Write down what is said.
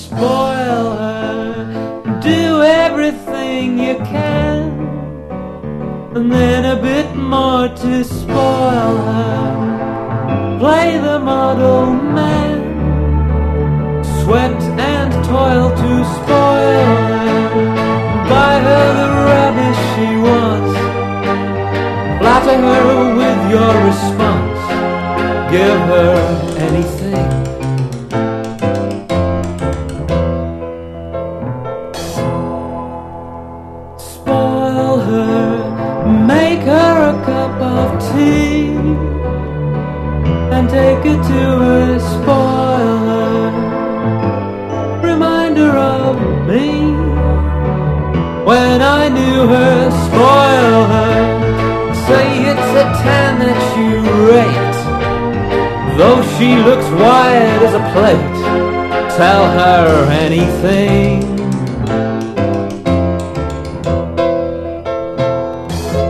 spoil her, do everything you can, and then a bit more to spoil her. Play the model man, sweat and toil to spoil her. Buy her the rubbish she wants, flatter her with your response, give her anything. Spoil her, make her a cup of tea, and take her to her, spoil her. Remind her of me, when I knew her, spoil her. Say it's a 10 that you rate, though she looks wide as a plate, tell her anything.